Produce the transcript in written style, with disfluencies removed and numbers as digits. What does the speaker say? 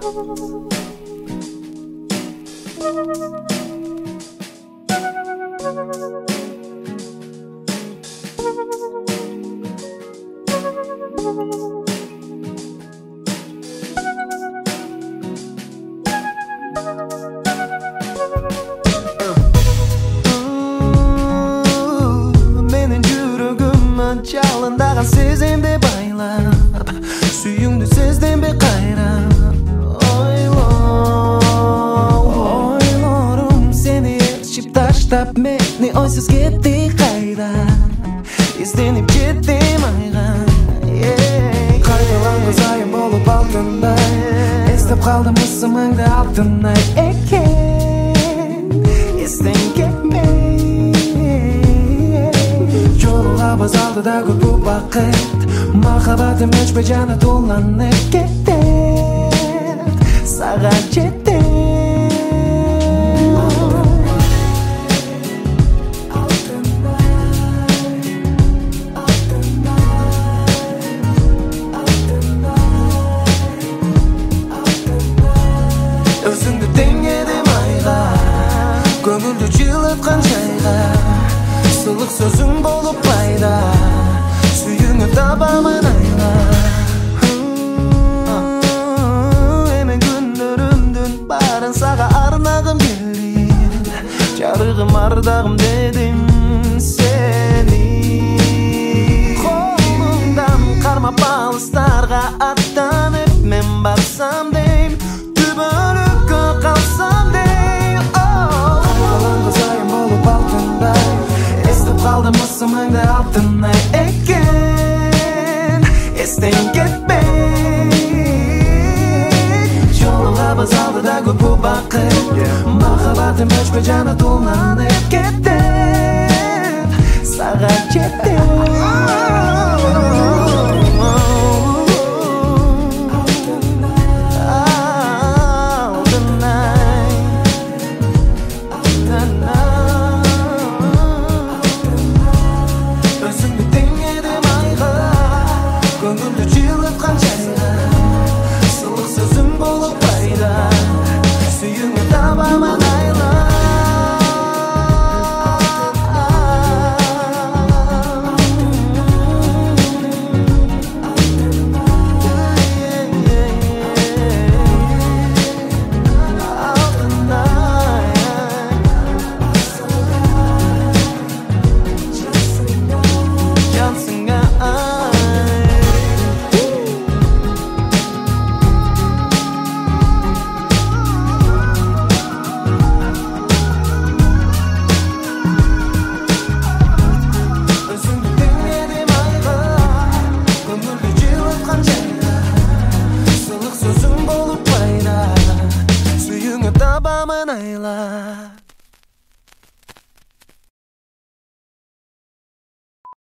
Menin жүрөгүмөн жалындаган сезимди байлап, сүйүүңдү сездим бе кайра? Ойлорум сени ээрчип таштап, мени ойсуз кетти кайда? Изденип жеттим айга. Кайдаланган айым болуп алтындай, эстеп калдым ысымыңды алтынай экен. Эстен кетмей жолугабыз алдыда көп убакыт, махаббатым өчпөй жана туланып кетет, сага жетет. Өзүңдү теңедим айга, көңүлдү жылыткан жайга, сылык сөзүң болуп пайда, сүйүүңү табамын айла. Эмен күндөрүмдүн баарын сага арнагым келди, жарыгым ардагым дедим сени. Колуңдан кармап алыстарга аттанып мен барсам дейм, түбөлүккө калсам дейм. Кайдаланган айым болуп алтындай, эстеп калдым ысымыңды алтынай экен. Эстен кетпей жолугабыз алдыда көп убакыт, махаббатым өчпөй жана туланып кетет, сага жетет.